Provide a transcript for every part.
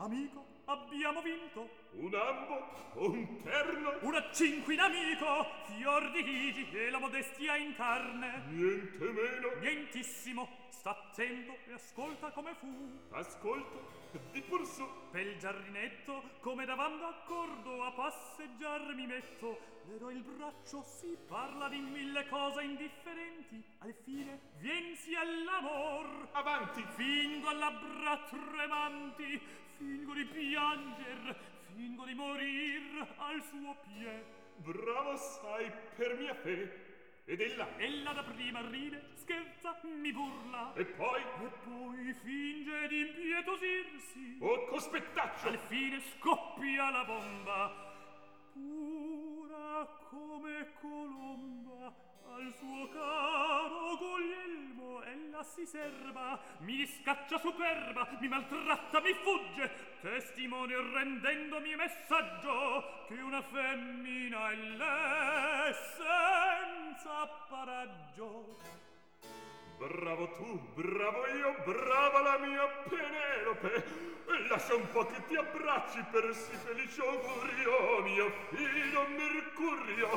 amico, abbiamo vinto. Un ambo, un terno, una cinquina, amico, fior di ligi e la modestia in carne. niente meno. Nientissimo, sta attento e ascolta come fu. Ascolto, di pur su. Pel giardinetto, come davamo d'accordo, a passeggiar mi metto. Le do il braccio, si parla di mille cose indifferenti. Al fine, viensi all'amor. Avanti. Fingo a labbra tremanti, fingo di pianger, fingo di morir al suo pie. Bravo sai per mia fe. Ed ella da prima ride, scherza, mi burla. E poi finge di impietosirsi. Oh, cospettaccio! Al fine scoppia la bomba. Pura come colomba, al suo caro Guglielmo ella si serba, mi scaccia superba, mi maltratta, mi fugge, testimonio rendendomi messaggio che una femmina è lei senza paraggio. Bravo tu, bravo io, brava la mia Penelope. Lascia un po' che ti abbracci per sì felice augurio, mio figlio Mercurio.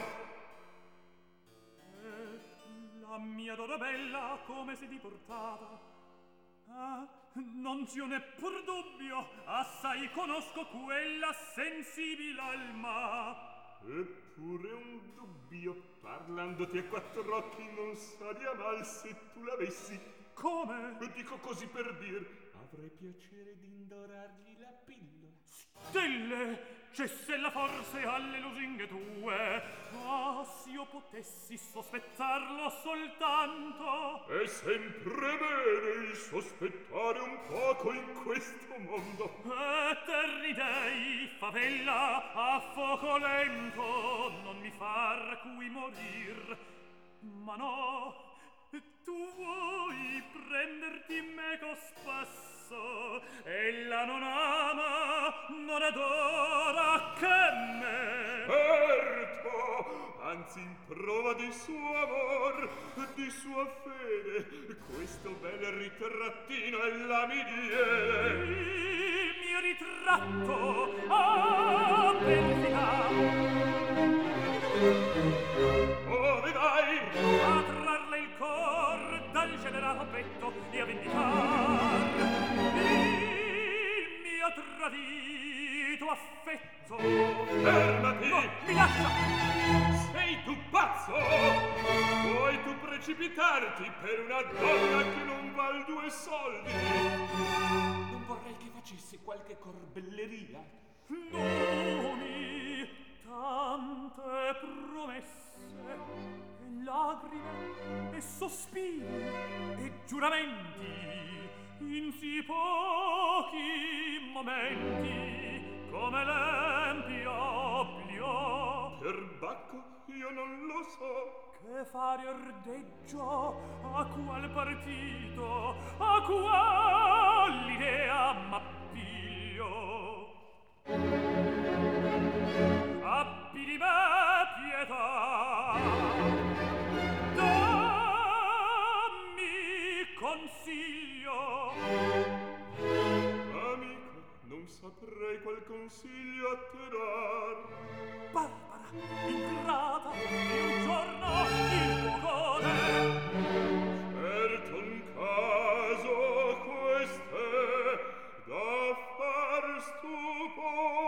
La mia Dorabella come si diportava? Ah, non ci ho neppur dubbio, assai conosco quella sensibile alma. Eppure un dubbio, parlandoti a quattro occhi non sa di amal se tu l'avessi. Come? Dico così per dir, avrei piacere di indorargli la pillola. Stelle, cessella forse alle lusinghe tue. Ah, s'io potessi sospettarlo soltanto. È sempre bene il sospettare un poco in questo mondo. Eterni dei, favella, a fuoco lento, non mi far qui morir. Ma no, tu vuoi prenderti meco spasso. Ella non ama, non adora che me. Certo, anzi in prova di suo amor, di sua fede, questo bel ritrattino ella mi diede. Il mio ritratto, ah, perfida. Ove vai? A trarle il cor dal generato petto e a vendicar il mio tradito affetto. Fermati! No, mi lascia! Sei tu pazzo? Vuoi tu precipitarti per una donna che non val 2 soldi? Non vorrei che facessi qualche corbelleria. Numi, tante promesse, e lagrime, e sospiri, e giuramenti, in sì pochi momenti, come l'empio oblio. Per Bacco io non lo so. Che fare ordeggio, a qual partito, a qual idea m'appiglio. Abbi di me pietà, dammi consiglio. Amico, non saprei qual consiglio a te dar. Barbara, ingrata, e un giorno il tuo cuore. Certo un caso queste da far stupore.